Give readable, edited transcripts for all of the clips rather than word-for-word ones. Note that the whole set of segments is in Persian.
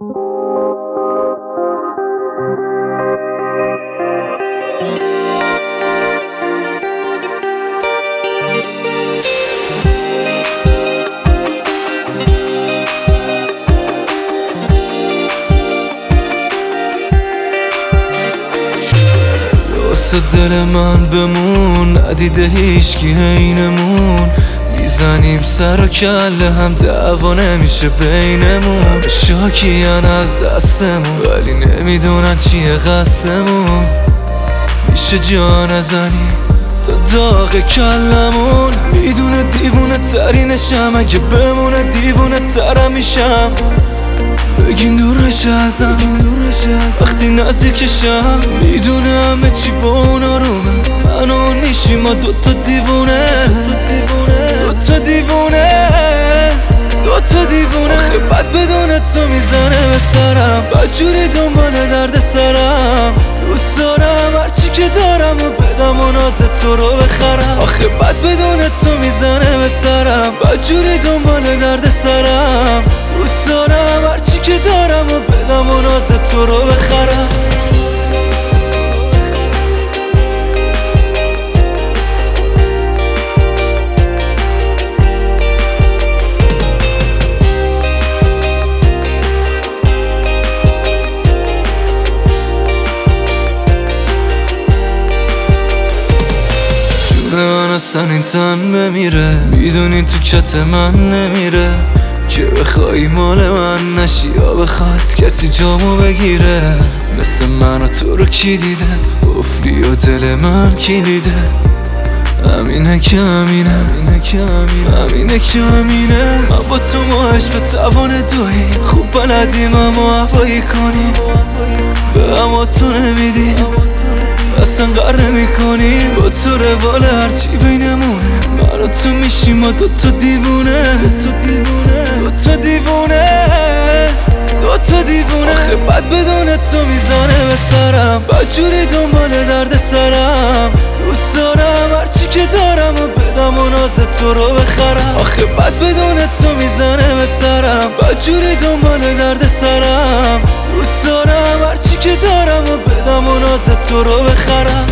دل من بمون، ندیده هیچکی عینمون. میزنیم سر و کله هم، دعوا نمیشه بینمون. همه شاکیان از دستمون، ولی نمیدونن چیه قصدمون. میشه جا نزنی تا داغ کلمون. میدونه دیوونه ترینشم، اگه بمونه دیوونه ترم میشم. بگین دورش ازم وقتی نزدیکشم. میدونه همه چی با اون آرومه، من و اون میشیم ما دوتا دیوونه. دوتا دیوونه آخه بد بدونه تو میزنه به سرم. بدجوری دنبال درد سرم. دوست دارم هرچی که دارم و بدم و ناز تو رو بخرم. آخه بد بدونه تو میزنه به سرم. بدجوری دنبال درد سرم. دوست دارم هرچی که دارم و بدم و ناز تو رو بخرم. من اصلا این تن بمیره، میدونی تو کت من نمیره. که بخوای مال من نشی یا بخواد کسی جامو بگیره. مثل من و تو رو کی دیده، قفلی و دل من کلیده. همینه که همینه من با تو ماهش به توان دویی. خوب بلدیم اما هوایی کنیم، به اما تو نمیدیم اصلا قر نمی کنی. با تو روال هرچی بینمونه، من و تو میشیم ما دوتا دیوونه. دوتا دیوونه آخه بد بدونه تو میزنه به سرم. بدجوری دنبال درد سرم. دوست دارم هرچی که دارم و بدم و ناز تو رو بخرم. آخه بد بدونه تو میزنه به سرم. بدجوری دنبال درد سرم. دوست دارم هرچی که دارم و بدم و ناز تو رو بخرم.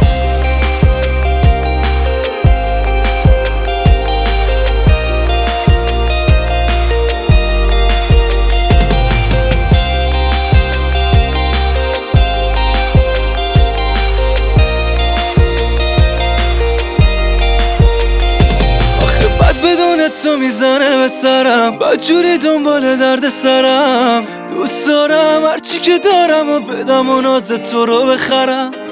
تو میزنه به سرم. بدجوری دنبال درد سرم. دوست دارم هرچی که دارم و بدم و ناز تو رو بخرم.